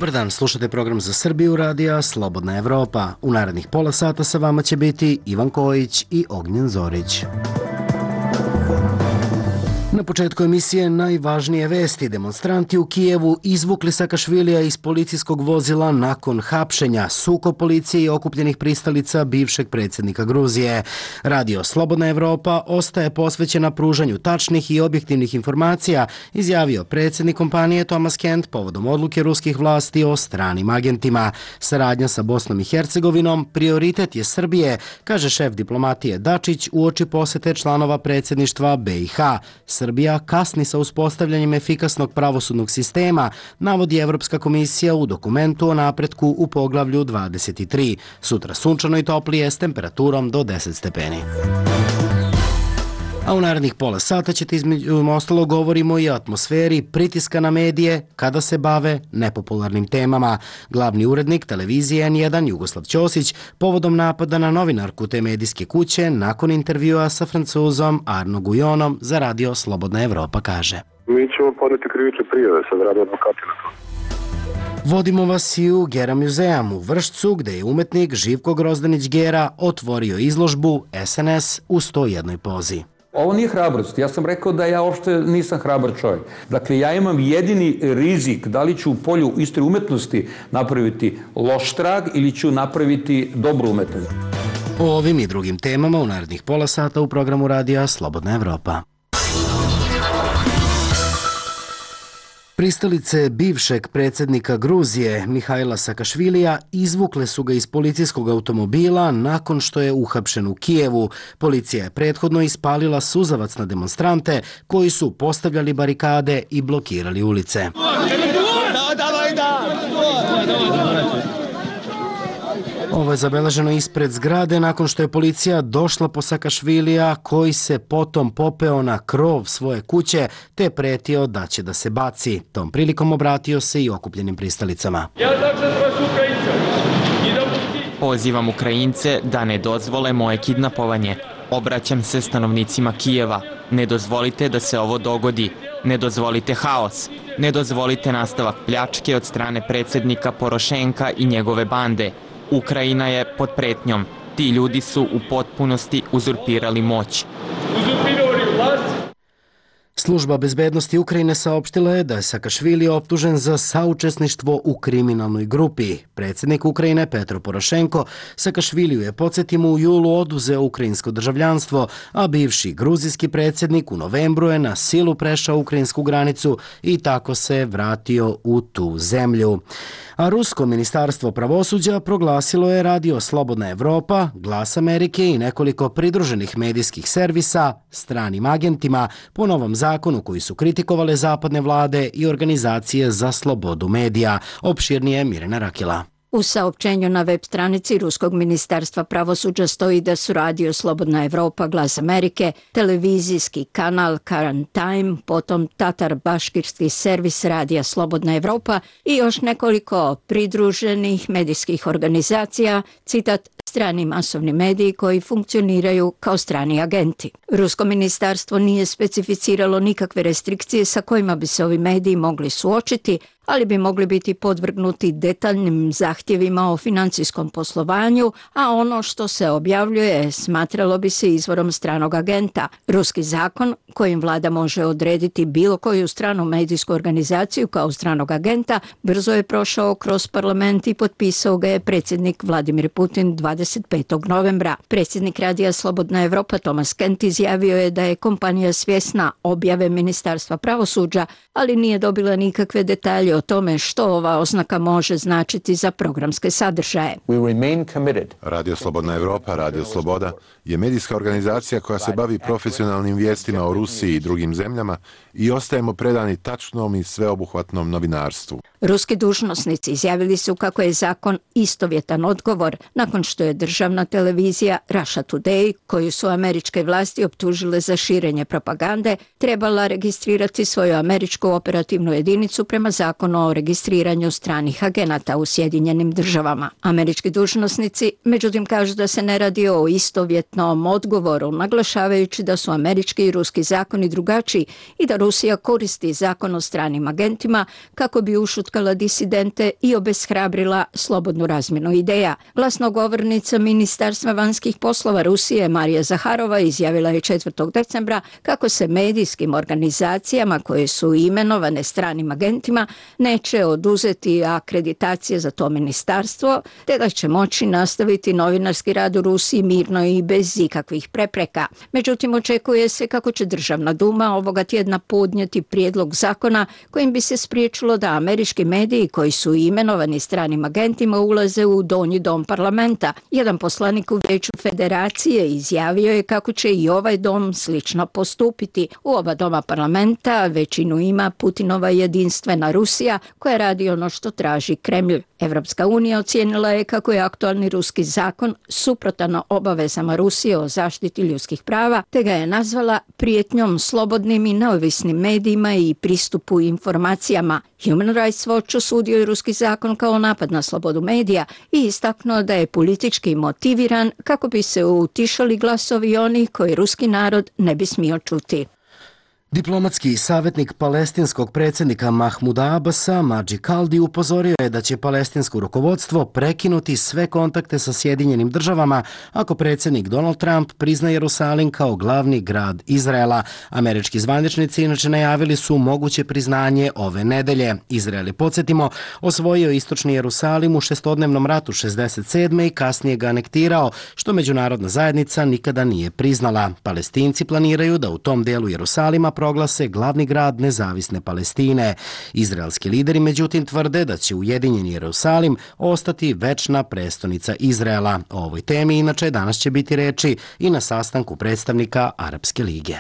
Dobar dan, slušate program za Srbiju radija Slobodna Evropa. U narednih pola sata sa vama će biti Ivan Kojić i Ognjen Zorić. Na početku emisije najvažnije vesti. Demonstranti u Kijevu izvukli Sakašvilija iz policijskog vozila nakon hapšenja. Sukob policije i okupljenih pristalica bivšeg predsjednika Gruzije. Radio Slobodna Evropa ostaje posvećena pružanju tačnih i objektivnih informacija, izjavio predsjednik kompanije Thomas Kent povodom odluke ruskih vlasti o stranim agentima. Saradnja sa Bosnom i Hercegovinom prioritet je Srbije, kaže šef diplomatije Dačić uoči posete članova predsjedništva BiH. Srbija kasni sa uspostavljanjem efikasnog pravosudnog sistema, navodi Evropska komisija u dokumentu o napretku u poglavlju 23. Sutra sunčano i toplije s temperaturom do 10 stepeni. A u narednih pola sata ćete između ostalog govorimo i o atmosferi pritiska na medije kada se bave nepopularnim temama. Glavni urednik televizije N1 Jugoslav Ćosić povodom napada na novinarku te medijske kuće nakon intervjua sa Francuzom Arno Gujonom za radio Slobodna Evropa kaže: Mi ćemo podneti krivične prijave, sad rade advokati na to. Vodimo vas i u Gera muzeum u Vršcu, gde je umetnik Živko Grozdanić Gera otvorio izložbu SNS u 101 pozi. Ovo nije hrabrost. Ja sam rekao da ja uopšte nisam hrabar čovjek. Dakle, ja imam jedini rizik da li ću u polju istorije umetnosti napraviti loš trag ili ću napraviti dobru umetnost. O ovim i drugim temama u narednih pola sata u programu radija Slobodna Evropa. Pristalice bivšeg predsjednika Gruzije Mihajla Sakašvilija izvukle su ga iz policijskog automobila nakon što je uhapšen u Kijevu. Policija je prethodno ispalila suzavac na demonstrante koji su postavljali barikade i blokirali ulice. Ovo je zabeleženo ispred zgrade nakon što je policija došla po Sakašvilija koji se potom popeo na krov svoje kuće te pretio da će da se baci. Tom prilikom obratio se i okupljenim pristalicama. Pozivam Ukrajince da ne dozvole moje kidnapovanje. Obraćam se stanovnicima Kijeva. Ne dozvolite da se ovo dogodi. Ne dozvolite haos. Ne dozvolite nastavak pljačke od strane predsjednika Porošenka i njegove bande. Ukrajina je pod pretnjom. Ti ljudi su u potpunosti uzurpirali moć. Služba bezbednosti Ukrajine saopštila je da je Sakašvili optužen za saučesništvo u kriminalnoj grupi. Predsjednik Ukrajine Petro Porošenko Sakašviliju je, podsjetimo, u julu oduzeo ukrajinsko državljanstvo, a bivši gruzijski predsjednik u novembru je na silu prešao ukrajinsku granicu i tako se vratio u tu zemlju. A rusko ministarstvo pravosuđa proglasilo je radio Slobodna Evropa, Glas Amerike i nekoliko pridruženih medijskih servisa stranim agentima po novom zakonu koji su kritikovale zapadne vlade i organizacije za slobodu medija. Opširnije Mirjana Rakila. U saopćenju na web stranici Ruskog ministarstva pravosuđa stoji da su radio Slobodna Evropa, Glas Amerike, televizijski kanal Current Time, potom tatar-baškirski servis radija Slobodna Evropa i još nekoliko pridruženih medijskih organizacija, citat, strani masovni mediji koji funkcioniraju kao strani agenti. Rusko ministarstvo nije specificiralo nikakve restrikcije sa kojima bi se ovi mediji mogli suočiti, ali bi mogli biti podvrgnuti detaljnim zahtjevima o financijskom poslovanju, a ono što se objavljuje smatralo bi se izvorom stranog agenta. Ruski zakon kojim vlada može odrediti bilo koju stranu medijsku organizaciju kao stranog agenta brzo je prošao kroz parlament i potpisao ga je predsjednik Vladimir Putin 25. novembra. Predsjednik radija Slobodna Evropa Thomas Kent izjavio je da je kompanija svjesna objave Ministarstva pravosuđa, ali nije dobila nikakve detalje o tome što ova oznaka može značiti za programske sadržaje. Radio Slobodna Evropa, Radio Sloboda, je medijska organizacija koja se bavi profesionalnim vijestima o Rusiji i drugim zemljama i ostajemo predani tačnom i sveobuhvatnom novinarstvu. Ruski dužnosnici izjavili su kako je zakon istovjetan odgovor nakon što je državna televizija Russia Today, koju su američke vlasti optužile za širenje propagande, trebala registrirati svoju američku operativnu jedinicu prema zakonu o registriranju stranih agenata u Sjedinjenim državama. Američki dužnosnici međutim kažu da se ne radi o istovjetnom odgovoru, naglašavajući da su američki i ruski zakoni drugačiji i da Rusija koristi zakon o stranim agentima kako bi ušutkala ućutkala disidente i obeshrabrila slobodnu razmjenu ideja. Glasnogovornica Ministarstva vanjskih poslova Rusije Marija Zaharova izjavila je 4. decembra kako se medijskim organizacijama koje su imenovane stranim agentima neće oduzeti akreditacije za to ministarstvo, te da će moći nastaviti novinarski rad u Rusiji mirno i bez ikakvih prepreka. Međutim, očekuje se kako će Državna duma ovoga tjedna podnijeti prijedlog zakona kojim bi se spriječilo da američki mediji koji su imenovani stranim agentima ulaze u donji dom parlamenta. Jedan poslanik u Vijeću Federacije izjavio je kako će i ovaj dom slično postupiti. U oba doma parlamenta većinu ima Putinova jedinstvena Rusija koja radi ono što traži Kremlj. Evropska unija ocijenila je kako je aktualni ruski zakon suprotan obavezama Rusije o zaštiti ljudskih prava, te ga je nazvala prijetnjom slobodnim i neovisnim medijima i pristupu informacijama. Human Rights Watch osudio je ruski zakon kao napad na slobodu medija i istaknuo da je politički motiviran kako bi se utišali glasovi onih koji ruski narod ne bi smio čuti. Diplomatski savjetnik palestinskog predsjednika Mahmuda Abasa, Mađi Kaldi, upozorio je da će palestinsko rukovodstvo prekinuti sve kontakte sa Sjedinjenim državama ako predsjednik Donald Trump prizna Jerusalim kao glavni grad Izraela. Američki zvaničnici inače najavili su moguće priznanje ove nedelje. Izrael je, podsjetimo, osvojio istočni Jerusalim u šestodnevnom ratu 67. i kasnije ga anektirao, što međunarodna zajednica nikada nije priznala. Palestinci planiraju da u tom delu Jerusalima proglase glavni grad nezavisne Palestine. Izraelski lideri međutim tvrde da će ujedinjeni Jerusalim ostati večna prestonica Izraela. O ovoj temi inače danas će biti reči i na sastanku predstavnika Arapske lige.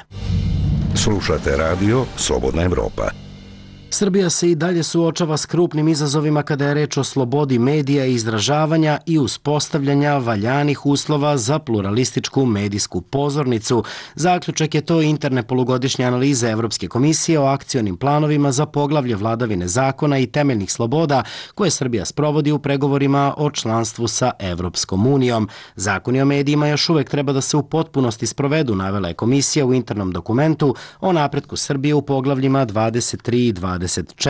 Slušate radio Slobodna Evropa. Srbija se i dalje suočava s krupnim izazovima kada je reč o slobodi medija i izražavanja i uspostavljanja valjanih uslova za pluralističku medijsku pozornicu. Zaključak je to interne polugodišnje analize Evropske komisije o akcionim planovima za poglavlje vladavine zakona i temeljnih sloboda koje Srbija sprovodi u pregovorima o članstvu sa Evropskom unijom. Zakoni o medijima još uvek treba da se u potpunosti sprovedu, navela je komisija u internom dokumentu o napretku Srbije u poglavljima 23 i 24.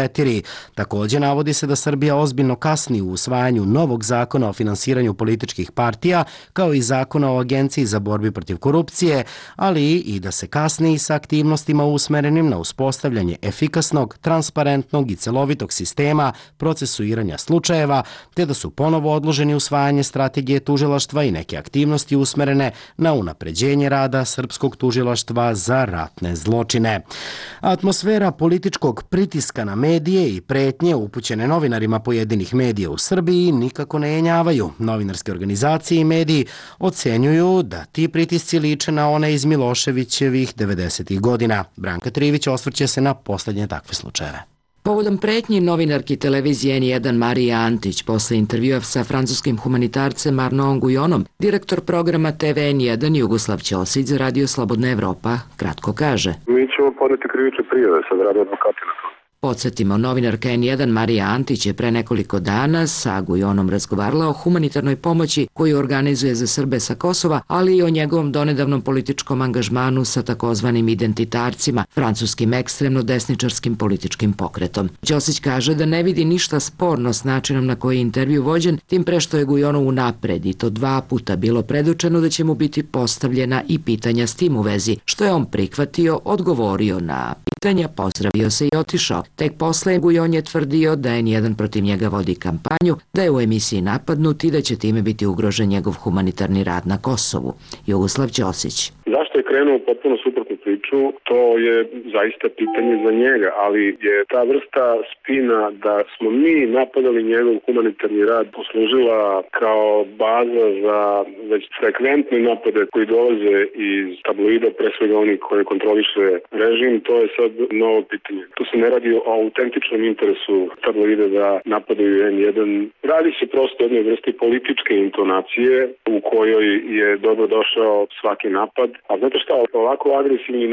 Također navodi se da Srbija ozbiljno kasni u usvajanju novog zakona o finansiranju političkih partija, kao i zakona o Agenciji za borbi protiv korupcije, ali i da se kasni sa aktivnostima usmerenim na uspostavljanje efikasnog, transparentnog i celovitog sistema procesuiranja slučajeva, te da su ponovo odloženi usvajanje strategije tužilaštva i neke aktivnosti usmerene na unapređenje rada srpskog tužilaštva za ratne zločine. Atmosfera političkog pritiska na medije i pretnje upućene novinarima pojedinih medija u Srbiji nikako ne jenjavaju. Novinarske organizacije i mediji ocenjuju da ti pritisci liče na one iz Miloševićevih 90. godina. Branka Trivić osvrće se na posljednje takve slučajeve. Povodom pretnji novinarki televizije N1 Marija Antić posle intervjua sa francuskim humanitarcem Arnaudom Guyonom, direktor programa TV N1 Jugoslav Ćosić za radio Slobodna Evropa kratko kaže: Mi ćemo podneti krivične prijave, sad rade advokati na to. Podsjetimo, novinarka N1 Marija Antić je pre nekoliko dana sa Guyonom razgovarala o humanitarnoj pomoći koju organizuje za Srbe sa Kosova, ali i o njegovom donedavnom političkom angažmanu sa takozvanim identitarcima, francuskim ekstremno desničarskim političkim pokretom. Ćosić kaže da ne vidi ništa sporno s načinom na koji je intervju vođen, tim pre što je Guyonu unapred i to 2 puta bilo predučeno da će mu biti postavljena i pitanja s tim u vezi, što je on prihvatio, odgovorio na pitanja, pozdravio se i otišao. Tek posle Guyon je tvrdio da N1 protiv njega vodi kampanju, da je u emisiji napadnut i da će time biti ugrožen njegov humanitarni rad na Kosovu. Jugoslav Ćosić. Zašto je krenuo potpuno suprotnu priču, to je zaista pitanje za njega, ali je ta vrsta spina da smo mi napadali njegov humanitarni rad poslužila kao baza za već frekventne napade koji dolaze iz tabloida, pre svega oni koje kontroliše režim, to je sad novo pitanje. Tu se ne radi o autentičnom interesu tabloida da napadaju N1. Radi se prosto o jednoj vrsti političke intonacije u kojoj je dobro došao svaki napad. A znate šta, ovako agresivni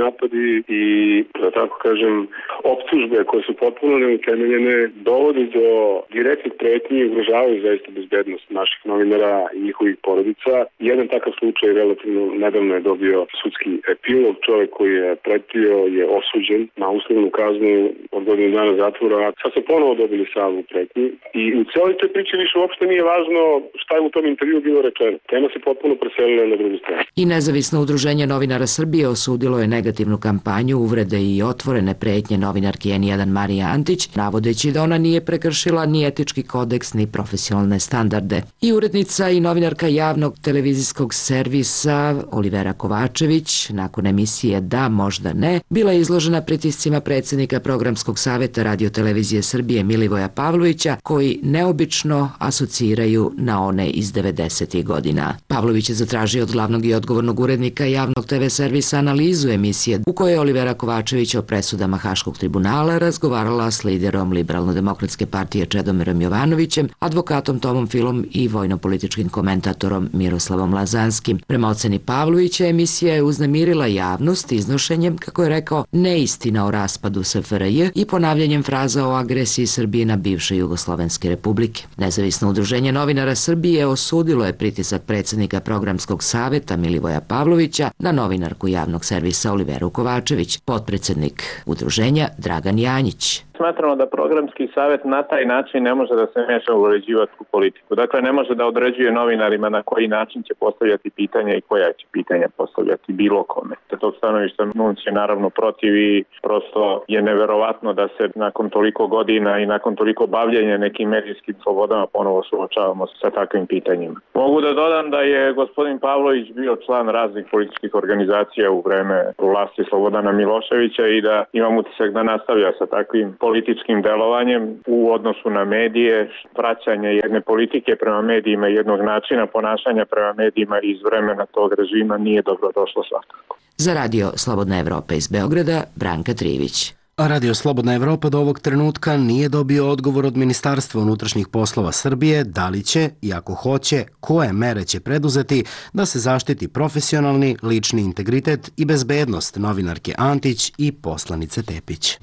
napadi i, da tako kažem, optužbe koje su potpuno neutemeljene dovodi do direktnih pretnji i ugrožavaju zaista bezbednost naših novinara i njihovih porodica. Jedan takav slučaj relativno nedavno je dobio sudski epilog. Čovjek koji je pretio je osuđen na uslovnu kaznu od godinu dana zatvora. Sad su ponovo dobili salvu pretnji i u cijeloj toj priči više uopšte nije važno šta je u tom intervju bilo rečeno. Tema se potpuno preselila na drugu stranu. I nezavisno udruženje novinara Srbije osudilo je negativnu kampanju, uvrede i otvorene pretnje novinarki N1 Marije Antić, navodeći da ona nije prekršila ni etički kodeks ni profesionalne standarde. I urednica i novinarka javnog televizijskog servisa Olivera Kovačević, nakon emisije Da, možda ne, bila je izložena pritiscima predsjednika Programskog saveta Radio-televizije Srbije Milivoja Pavlovića, koji neobično asociraju na one iz 90. godina. Pavlović je zatražio od glavnog i odgovornog urednika javnog TV servisa analizu emisije u kojoj je Olivera Kovačević o presudama Haškog tribunala razgovarala s liderom Liberalno-demokratske partije Čedomirom Jovanovićem, advokatom Tomom Filom i vojno-političkim komentatorom Miroslavom Lazanskim. Prema oceni Pavlovića, emisija je uznemirila javnost iznošenjem, kako je rekao, neistina o raspadu SFRJ i ponavljanjem fraza o agresiji Srbije na bivše Jugoslovenske republike. Nezavisno udruženje novinara Srbije osudilo je pritisak predsjednika Programskog saveta Milivoja Pavlovića na novinarku javnog servisa Oliveru Kovačević. Potpredsjednik udruženja Dragan Janjić. Smatramo da Programski savjet na taj način ne može da se meša u uređivačku politiku. Dakle, ne može da određuje novinarima na koji način će postavljati pitanja i koja će pitanja postavljati bilo kome. Sa tog stanovišta NUNS je naravno protiv i prosto je neverovatno da se nakon toliko godina i nakon toliko bavljenja nekim medijskim slobodama ponovo suočavamo sa takvim pitanjima. Mogu da dodam da je gospodin Pavlović bio član raznih političkih organizacija u vreme vlasti Slobodana Miloševića i da imam utisak da nastavlja sa takvim političkim delovanjem u odnosu na medije, vraćanje jedne politike prema medijima i jednog načina ponašanja prema medijima iz vremena tog režima nije dobro došlo svakako. Za Radio Slobodna Evropa iz Beograda, Branka Trivić. Radio Slobodna Evropa do ovog trenutka nije dobio odgovor od Ministarstva unutrašnjih poslova Srbije da li će, i ako hoće, koje mere će preduzeti da se zaštiti profesionalni, lični integritet i bezbednost novinarke Antić i poslanice Tepić.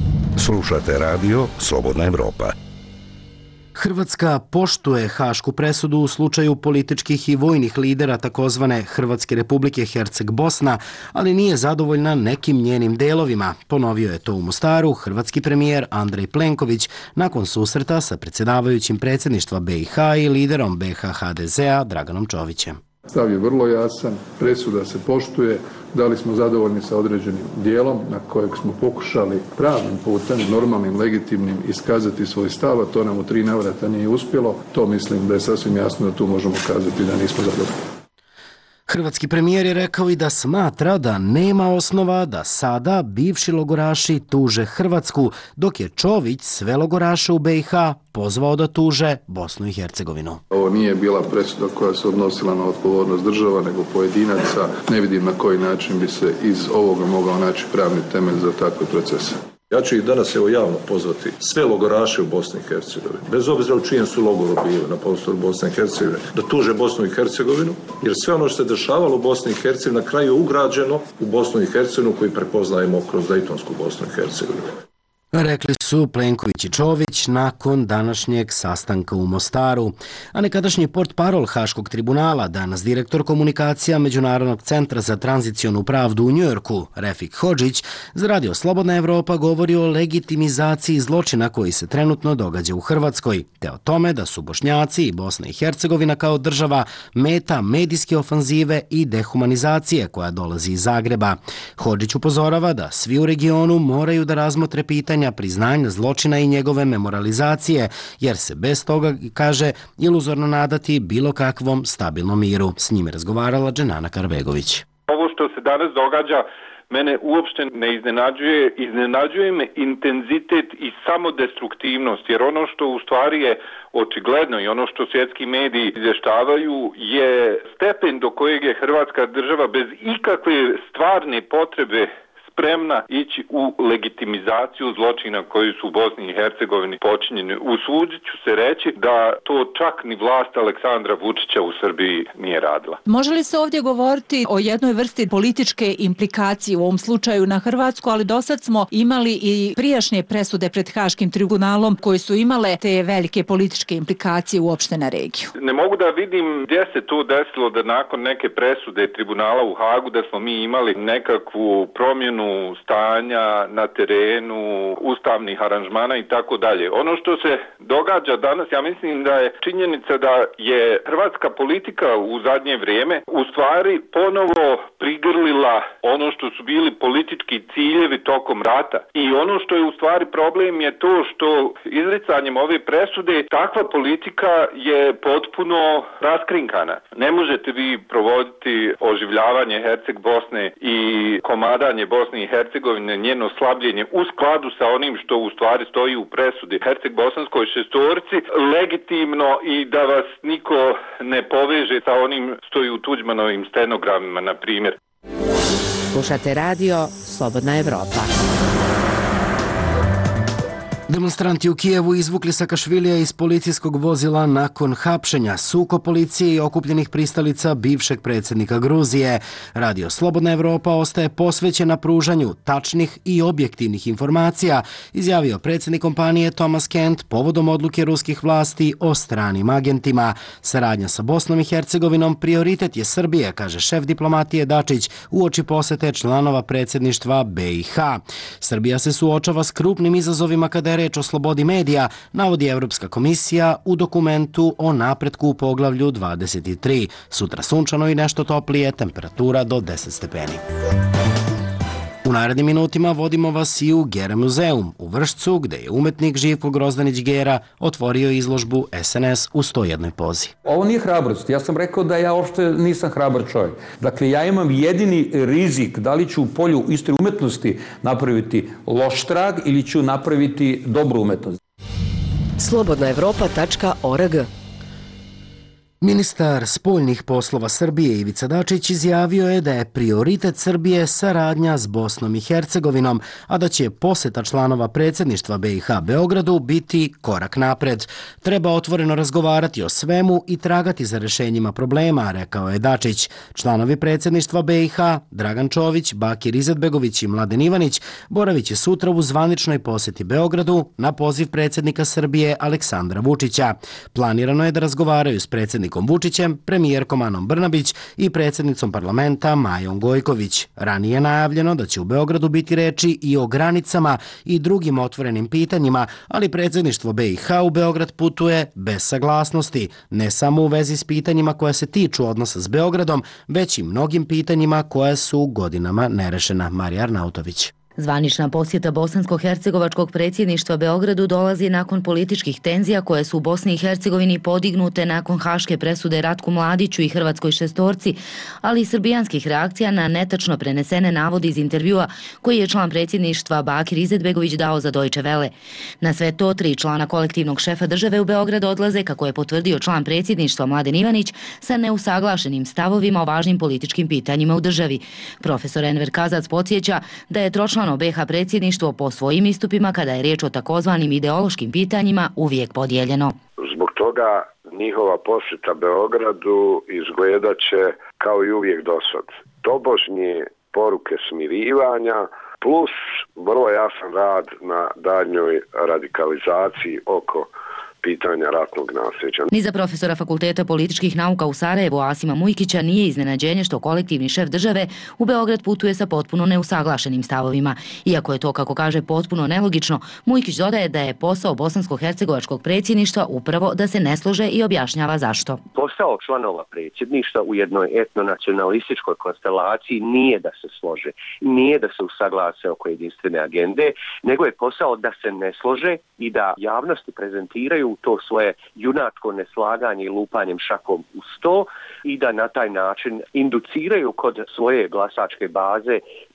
Slušate radio Slobodna Evropa. Hrvatska poštuje hašku presudu u slučaju političkih i vojnih lidera takozvane Hrvatske republike Herceg-Bosna, ali nije zadovoljna nekim njenim delovima. Ponovio je to u Mostaru hrvatski premijer Andrej Plenković nakon susreta sa predsjedavajućim predsjedništva BiH i liderom BiH HDZ-a Draganom Čovićem. Stav je vrlo jasan, presuda se poštuje, da li smo zadovoljni sa određenim dijelom na kojeg smo pokušali pravnim putem, normalnim, legitimnim, iskazati svoj stav, a to nam u 3 navrata nije uspjelo, to mislim da je sasvim jasno da tu možemo kazati da nismo zadovoljni. Hrvatski premijer je rekao i da smatra da nema osnova da sada bivši logoraši tuže Hrvatsku, dok je Čović sve logoraše u BiH pozvao da tuže Bosnu i Hercegovinu. Ovo nije bila presuda koja se odnosila na odgovornost država, nego pojedinaca. Ne vidim na koji način bi se iz ovoga mogao naći pravni temelj za takve procese. Ja ću ih danas javno pozvati sve logoraše u Bosni i Hercegovini, bez obzira u čijem su logoru bili na prostoru Bosne i Hercegovine, da tuže Bosnu i Hercegovinu, jer sve ono što se dešavalo u Bosni i Hercegovini na kraju je ugrađeno u Bosnu i Hercegovinu koju prepoznajemo kroz Dejtonsku Bosnu i Hercegovinu. Rekli su Plenković i Čović nakon današnjeg sastanka u Mostaru. A nekadašnji portparol Haškog tribunala, danas direktor komunikacija Međunarodnog centra za tranzicionu pravdu u Njujorku, Refik Hodžić, za Radio Slobodna Evropa govori o legitimizaciji zločina koji se trenutno događa u Hrvatskoj, te o tome da su Bošnjaci i Bosna i Hercegovina kao država meta medijske ofanzive i dehumanizacije koja dolazi iz Zagreba. Hodžić upozorava da svi u regionu moraju da razmotre pitanja priznanja zločina i njegove memorializacije, jer se bez toga, kaže, iluzorno nadati bilo kakvom stabilnom miru. S njime razgovarala Dženana Karbegović. Ovo što se danas događa mene uopšte ne iznenađuje. Iznenađuje me intenzitet i samodestruktivnost, jer ono što u stvari je očigledno i ono što svjetski mediji izvještavaju je stepen do kojeg je Hrvatska država bez ikakve stvarne potrebe spremna ići u legitimizaciju zločina koji su u Bosni i Hercegovini počinjeni. Usudit ću se reći da to čak ni vlast Aleksandra Vučića u Srbiji nije radila. Može li se ovdje govoriti o jednoj vrsti političke implikacije u ovom slučaju na Hrvatsku, ali dosad smo imali i prijašnje presude pred Haškim tribunalom koje su imale te velike političke implikacije uopšte na regiju? Ne mogu da vidim gdje se to desilo da nakon neke presude tribunala u Hagu da smo mi imali nekakvu promjenu stanja na terenu, ustavnih aranžmana i tako dalje. Ono što se događa danas, ja mislim da je činjenica da je hrvatska politika u zadnje vrijeme u stvari ponovo prigrlila ono što su bili politički ciljevi tokom rata. I ono što je u stvari problem je to što izricanjem ove presude takva politika je potpuno raskrinkana. Ne možete vi provoditi oživljavanje Herceg Bosne i komadanje Bosne i Hercegovine, njeno slabljenje u skladu sa onim što u stvari stoji u presudi Herceg Bosanskoj šestorci legitimno i da vas niko ne poveže sa onim što je u Tuđmanovim stenogramima, na primjer. Slušate radio Slobodna Evropa. Demonstranti u Kijevu izvukli Sakašvilija iz policijskog vozila nakon hapšenja. Sukob policije i okupljenih pristalica bivšeg predsjednika Gruzije. Radio Slobodna Evropa ostaje posvećena pružanju tačnih i objektivnih informacija, izjavio predsjednik kompanije Thomas Kent povodom odluke ruskih vlasti o stranim agentima. Saradnja sa Bosnom i Hercegovinom prioritet je Srbije, kaže šef diplomatije Dačić uoči posete članova predsjedništva BiH. Srbija se suočava s krupnim izazovima kada je reč o slobodi medija, navodi Evropska komisija u dokumentu o napretku u poglavlju 23. Sutra sunčano i nešto toplije, temperatura do 10 stepeni. U narednim minutima vodimo vas i u Gera muzeum u Vršcu, gde je umetnik Živko Grozdanić Gera otvorio izložbu SNS u 101 pozi. Ovo nije hrabrost. Ja sam rekao da ja uopšte nisam hrabar čovjek. Dakle, ja imam jedini rizik da li ću u polju istorije umetnosti napraviti loš trag ili ću napraviti dobru umetnost. Slobodnaevropa.org. Ministar spoljnih poslova Srbije Ivica Dačić izjavio je da je prioritet Srbije saradnja s Bosnom i Hercegovinom, a da će poseta članova predsjedništva BiH Beogradu biti korak napred. Treba otvoreno razgovarati o svemu i tragati za rješenjima problema, rekao je Dačić. Članovi predsjedništva BiH, Dragan Čović, Bakir Izetbegović i Mladen Ivanić, boravit će sutra u zvaničnoj posjeti Beogradu na poziv predsjednika Srbije Aleksandra Vučića. Planirano je da razgovaraju s predsjednikom Vučićem, premijerkom Anom Brnabić i predsjednicom parlamenta Majom Gojković. Ranije je najavljeno da će u Beogradu biti reči i o granicama i drugim otvorenim pitanjima, ali predsjedništvo BiH u Beograd putuje bez saglasnosti, ne samo u vezi s pitanjima koja se tiču odnosa s Beogradom, već i mnogim pitanjima koja su godinama nerešena. Marija Arnautović. Zvanična posjeta bosansko-hercegovačkog predsjedništva Beogradu dolazi nakon političkih tenzija koje su u Bosni i Hercegovini podignute nakon haške presude Ratku Mladiću i Hrvatskoj šestorci, ali i srbijanskih reakcija na netačno prenesene navode iz intervjua koji je član predsjedništva Bakir Izetbegović dao za Deutsche Welle. Na sve to 3 člana kolektivnog šefa države u Beograd odlaze, kako je potvrdio član predsjedništva Mladen Ivanić, sa neusaglašenim stavovima o važnim političkim pitanjima u državi. Profesor Enver Kazac podsjeća da je tročlano BiH predsjedništvo po svojim istupima, kada je riječ o takozvanim ideološkim pitanjima, uvijek podijeljeno. Zbog toga njihova posjeta Beogradu izgledat će kao i uvijek dosad. Tobožnje poruke smirivanja plus vrlo jasan rad na daljnjoj radikalizaciji oko pitanja ratnog nasljeđa. Ni za profesora Fakulteta političkih nauka u Sarajevu Asima Mujkića nije iznenađenje što kolektivni šef države u Beograd putuje sa potpuno neusaglašenim stavovima. Iako je to, kako kaže, potpuno nelogično, Mujkić dodaje da je posao bosansko-hercegovačkog predsjedništva upravo da se ne slože i objašnjava zašto. Posao članova predsjedništva u jednoj etnonacionalističkoj konstelaciji nije da se slože, nije da se usaglase oko jedinstvene agende, nego je posao da se ne slože i da javnosti prezentiraju to svoje junačko neslaganje i lupanjem šakom u sto i da na taj način induciraju kod svoje glasačke baze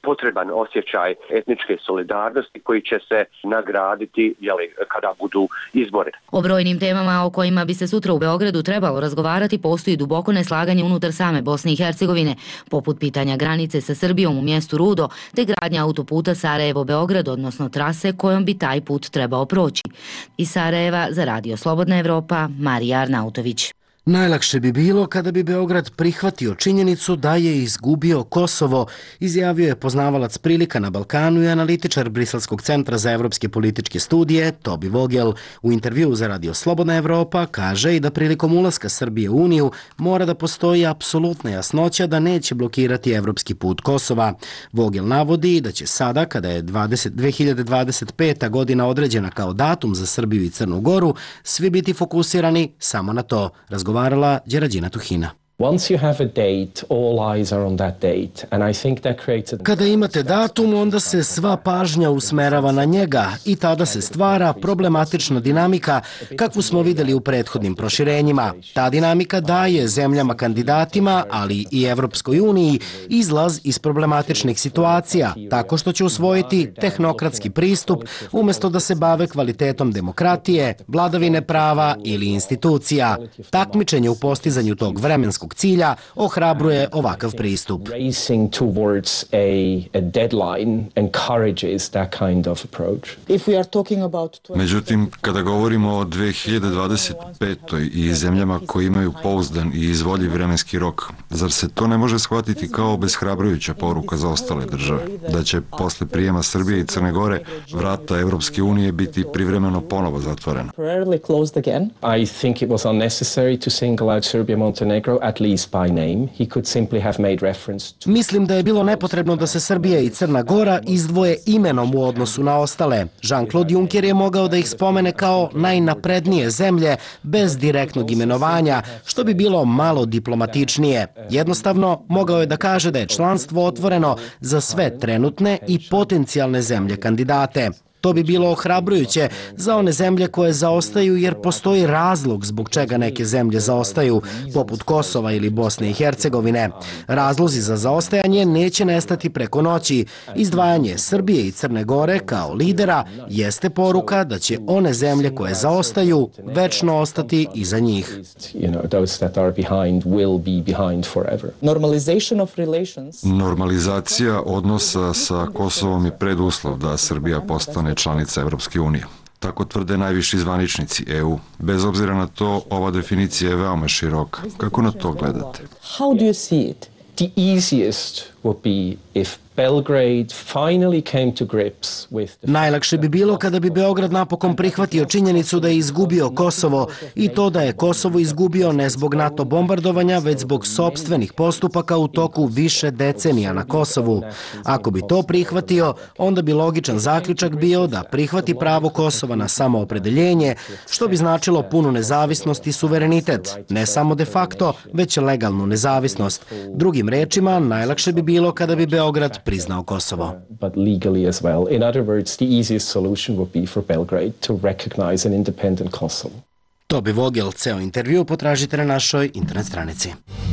potreban osjećaj etničke solidarnosti koji će se nagraditi kada budu izbori. O brojnim temama o kojima bi se sutra u Beogradu trebalo razgovarati postoji duboko neslaganje unutar same Bosne i Hercegovine, poput pitanja granice sa Srbijom u mjestu Rudo, te gradnja autoputa Sarajevo-Beograd, odnosno trase kojom bi taj put trebao proći. Iz Sarajeva za Radio Slobodna Evropa, Marija Arnautović. Najlakše bi bilo kada bi Beograd prihvatio činjenicu da je izgubio Kosovo, izjavio je poznavalac prilika na Balkanu i analitičar Briselskog centra za evropske političke studije Tobi Vogel. U intervjuu za Radio Slobodna Evropa kaže i da prilikom ulaska Srbije u Uniju mora da postoji apsolutna jasnoća da neće blokirati evropski put Kosova. Vogel navodi da će sada, kada je 2025. godina određena kao datum za Srbiju i Crnu Goru, svi biti fokusirani samo na to. Razgovarala Đerađina Tuhina. Kada imate datum, onda se sva pažnja usmerava na njega i tada se stvara problematična dinamika kakvu smo videli u prethodnim proširenjima. Ta dinamika daje zemljama kandidatima, ali i Evropskoj uniji, izlaz iz problematičnih situacija, tako što će usvojiti tehnokratski pristup umjesto da se bave kvalitetom demokratije, vladavine prava ili institucija. Takmičenje u postizanju tog vremenskog cilja ohrabruje ovakav pristup. Međutim, kada govorimo o 2025. i zemljama koji imaju pouzdan i izvoljiv vremenski rok, zar se to ne može shvatiti kao obeshrabrujuća poruka za ostale države? Da će posle prijema Srbije i Crne Gore vrata Evropske unije biti privremeno ponovo zatvorena? I think it was unnecessary to single out Serbia and Montenegro, at least by name. He could simply have made reference to... Mislim da je bilo nepotrebno da se Srbija i Crna Gora izdvoje imenom u odnosu na ostale. Jean-Claude Juncker je mogao da ih spomene kao najnaprednije zemlje bez direktnog imenovanja, što bi bilo malo diplomatičnije. Jednostavno, mogao je da kaže da je članstvo otvoreno za sve trenutne i potencijalne zemlje kandidate. To bi bilo ohrabrujuće za one zemlje koje zaostaju jer postoji razlog zbog čega neke zemlje zaostaju, poput Kosova ili Bosne i Hercegovine. Razlozi za zaostajanje neće nestati preko noći. Izdvajanje Srbije i Crne Gore kao lidera jeste poruka da će one zemlje koje zaostaju večno ostati iza njih. Normalizacija odnosa sa Kosovom je preduslov da Srbija postane članica Evropske unije. Tako tvrde najviši zvaničnici EU. Bez obzira na to, ova definicija je veoma široka. Kako na to gledate? How do you see it? The easiest would be if Belgrade finally came to grips with the... Najlakše bi bilo kada bi Beograd napokon prihvatio činjenicu da je izgubio Kosovo i to da je Kosovo izgubio ne zbog NATO bombardovanja, već zbog sopstvenih postupaka u toku više decenija na Kosovu. Ako bi to prihvatio, onda bi logičan zaključak bio da prihvati pravo Kosova na samoopredeljenje, što bi značilo punu nezavisnost i suverenitet, ne samo de facto, već legalnu nezavisnost. Drugim rečima, najlakše bi bilo kada bi Beograd priznao Kosovo. But legally as well. In other words, the easiest solution would be for Belgrade to recognize an independent Kosovo. Tobi Vogel, ceo intervju potražite na našoj internet stranici.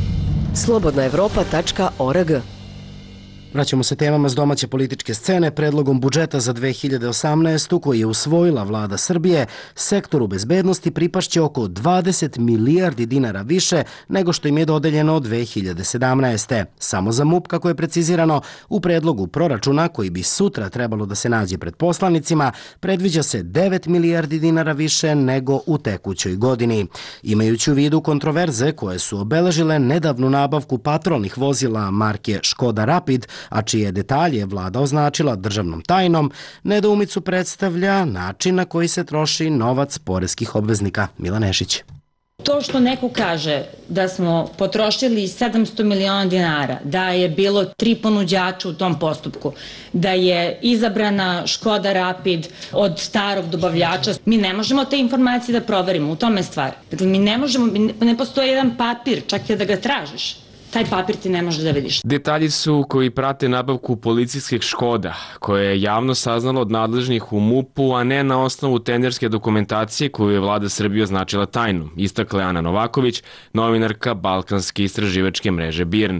slobodnaevropa.org. Vraćamo se temama s domaće političke scene. Predlogom budžeta za 2018. koji je usvojila vlada Srbije, sektoru bezbednosti pripašće oko 20 milijardi dinara više nego što im je dodeljeno od 2017. Samo za MUP, kako je precizirano, u predlogu proračuna koji bi sutra trebalo da se nađe pred poslanicima, predviđa se 9 milijardi dinara više nego u tekućoj godini. Imajući u vidu kontroverze koje su obeležile nedavnu nabavku patrolnih vozila marke Škoda Rapid, a čije detalje vlada označila državnom tajnom, nedoumicu predstavlja način na koji se troši novac poreskih obveznika. Mila Nešić. To što neko kaže da smo potrošili 700 miliona dinara, da je bilo 3 ponuđača u tom postupku, da je izabrana Škoda Rapid od starog dobavljača, mi ne možemo te informacije da proverimo, u tome stvar. Dakle, mi ne možemo, ne postoji jedan papir, čak i da ga tražiš. Taj papir ti ne možeš da vidiš. Detalji su koji prate nabavku policijskih Škoda, koje je javno saznalo od nadležnih u MUP-u, a ne na osnovu tenderske dokumentacije koju je vlada Srbije označila tajnom, istakla je Ana Novaković, novinarka Balkanske istraživačke mreže BIRN.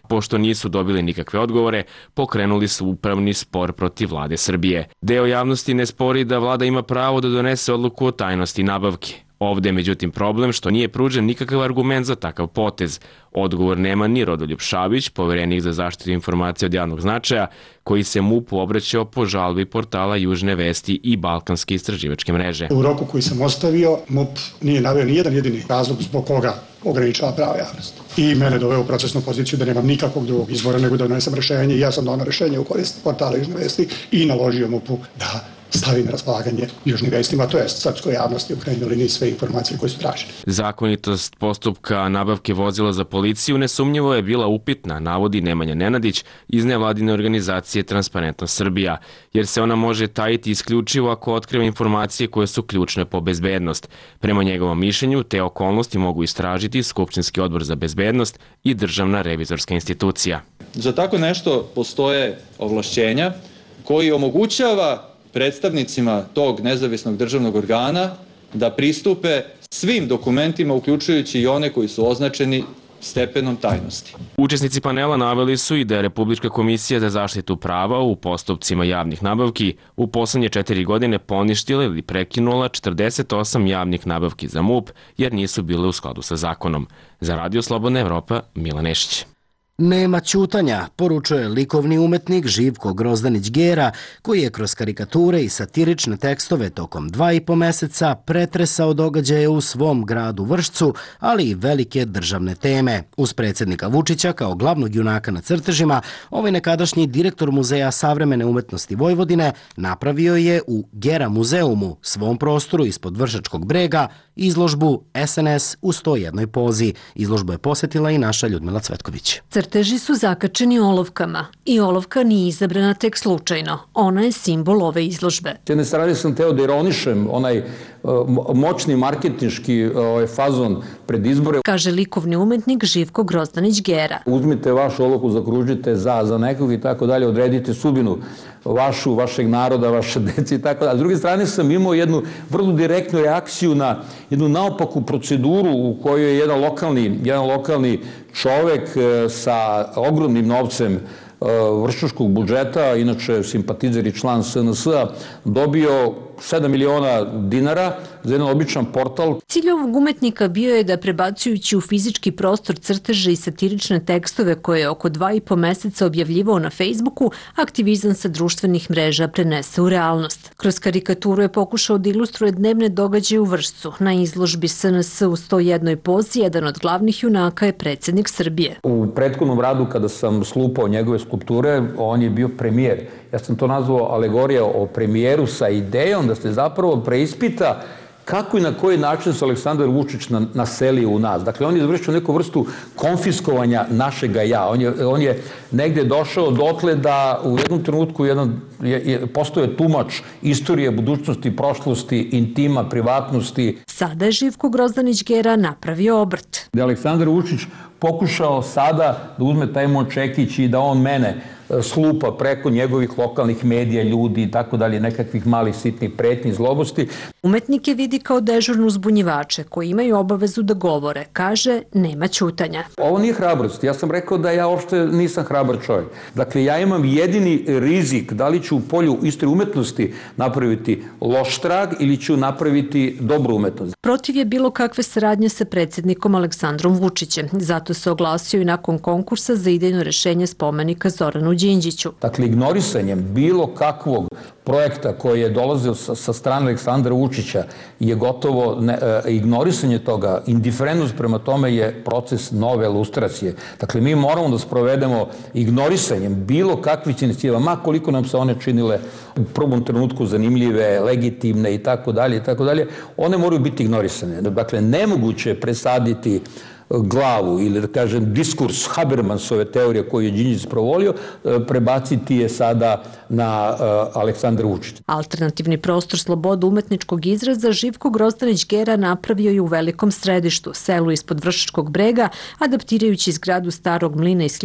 Pošto nisu dobili nikakve odgovore, pokrenuli su upravni spor protiv vlade Srbije. Deo javnosti ne spori da vlada ima pravo da donese odluku o tajnosti nabavke. Ovde je međutim problem što nije pružen nikakav argument za takav potez. Odgovor nema ni Rodoljub Šabić, poverenik za zaštitu informacija od javnog značaja, koji se MUP-u obraćao po žalbi portala Južne vesti i Balkanske istraživačke mreže. U roku koji sam ostavio, MUP nije naveo ni jedan jedini razlog zbog koga ograničava prava javnosti. I mene doveo u procesnu poziciju da nemam nikakvog drugog izvora nego da donesem rešenje i ja sam donao rešenje u korist portala Južne vesti i naložio MUP-u da stavi na raspolaganje Južnim vestima, to je srpskoj javnosti u krajnjoj liniji sve informacije koje su tražene. Zakonitost postupka nabavke vozila za policiju nesumnjivo je bila upitna, navodi Nemanja Nenadić iz nevladine organizacije Transparentnost Srbija, jer se ona može tajiti isključivo ako otkriva informacije koje su ključne po bezbednost. Prema njegovom mišljenju, te okolnosti mogu istražiti Skupštinski odbor za bezbednost i Državna revizorska institucija. Za tako nešto postoje ovlašćenja koji omogućava predstavnicima tog nezavisnog državnog organa da pristupe svim dokumentima, uključujući i one koji su označeni stepenom tajnosti. Učesnici panela naveli su i da je Republička komisija za zaštitu prava u postupcima javnih nabavki u poslednje 4 godine poništila ili prekinula 48 javnih nabavki za MUP jer nisu bile u skladu sa zakonom. Za Radio Slobodna Evropa, Milan Nešić. Nema ćutanja, poručuje likovni umetnik Živko Grozdanić-Gera, koji je kroz karikature i satirične tekstove tokom 2,5 meseca pretresao događaje u svom gradu Vršcu, ali i velike državne teme. Uz predsjednika Vučića kao glavnog junaka na crtežima, ovaj nekadašnji direktor Muzeja savremene umetnosti Vojvodine napravio je u Gera muzeumu, svom prostoru ispod Vršačkog brega, izložbu SNS u 101 pozi. Izložbu je posjetila i naša Ljudmila Cvetković. Crteži su zakačeni olovkama i olovka nije izabrana tek slučajno. Ona je simbol ove izložbe. S jedne strane sam teo da ironišem onaj moćni marketinški fazon pred izbore. Kaže likovni umetnik Živko Grozdanić-Gera. Uzmite vašu olovku, zakružite za nekog i tako dalje, odredite sudbinu vašu, vašeg naroda, vaše dece i tako dalje. A s druge strane sam imao jednu vrlo direktnu reakciju na jednu naopaku proceduru u kojoj je jedan lokalni čovek sa ogromnim novcem vršačkog budžeta, inače simpatizer i član SNS-a, dobio 7 miliona dinara za jedan običan portal. Cilj ovog umetnika bio je da prebacujući u fizički prostor crteže i satirične tekstove koje je oko 2,5 meseca objavljivao na Facebooku, aktivizam sa društvenih mreža prenese u realnost. Kroz karikaturu je pokušao da ilustruje dnevne događaje u Vršcu. Na izložbi SNS u 101 pozi jedan od glavnih junaka je predsjednik Srbije. U prethodnom radu kada sam slupao njegove skulpture, on je bio premijer. Ja sam to nazvao alegorija o premijeru sa idejom da se zapravo preispita kako i na koji način se Aleksandar Vučić naselio u nas. Dakle, on je izvršio neku vrstu konfiskovanja našega ja. On je negde došao dotle da u jednom trenutku postoje tumač istorije, budućnosti, prošlosti, intima, privatnosti. Sada je Živko Grozdanić-Gera napravio obrt. Da je Aleksandar Vučić pokušao sada da uzme taj moj čekić i da on mene slupa preko njegovih lokalnih medija, ljudi i tako dalje, nekakvih malih sitnih pretnji, zlobosti. Umetnike vidi kao dežurnu uzbunjivače koji imaju obavezu da govore. Kaže, nema ćutanja. Ovo nije hrabrost. Ja sam rekao da ja uopšte nisam hrabar čovjek. Dakle, ja imam jedini rizik da li ću u polju istorije umetnosti napraviti loš trag ili ću napraviti dobru umetnost. Protiv je bilo kakve saradnje sa predsjednikom Aleksandrom Vučićem. Zato se oglasio i nakon konkursa za idejno rešenje spomenika Zoranu Đinđiću. Dakle, ignorisanjem bilo kakvog projekta koji je dolazio sa strane Aleksandra Vučića je gotovo ignorisanje toga, indiferentnost prema tome je proces nove lustracije. Dakle, mi moramo da sprovedemo ignorisanjem bilo kakvih inicijativa, ma koliko nam se one činile u prvom trenutku zanimljive, legitimne i tako dalje, one moraju biti ignorisane. Dakle, nemoguće je presaditi glavu ili da kažem diskurs Habermasove teorije koju je Đinđić sprovolio, prebaciti je sada na Aleksandra Vučića. Alternativni prostor sloboda umetničkog izraza Živko Grozdanić-Gera napravio je u Velikom Središtu, selu ispod Vršačkog brega, adaptirajući zgradu Starog mlina iz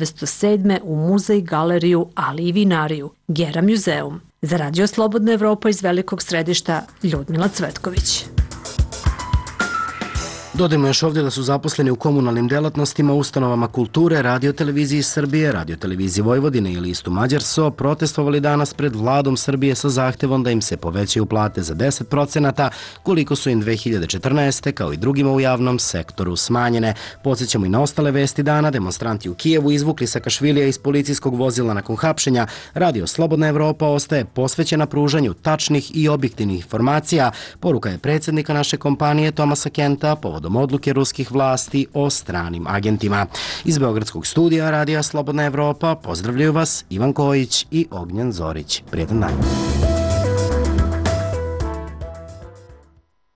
1907. u muzej, galeriju, ali i vinariju. Gera muzeum. Za Radio Slobodna Evropa iz Velikog Središta, Ljudmila Cvetković. Dodajmo još ovdje da su zaposleni u komunalnim delatnostima, ustanovama kulture, radioteleviziji Srbije, radioteleviziji Vojvodine i listu Mađarso protestovali danas pred vladom Srbije sa zahtevom da im se povećaju plate za 10%, koliko su im 2014. kao i drugima u javnom sektoru smanjene. Podsjećamo i na ostale vesti dana. Demonstranti u Kijevu izvukli Sakašvilija iz policijskog vozila nakon hapšenja. Radio Slobodna Evropa ostaje posvećena pružanju tačnih i objektivnih informacija. Poruka je predsjednika naše kompanije Tomasa Kenta povodom odluke ruskih vlasti o stranim agentima. Iz Beogradskog studija Radija Slobodna Evropa pozdravljaju vas Ivan Kojić i Ognjen Zorić. Prijetan dan.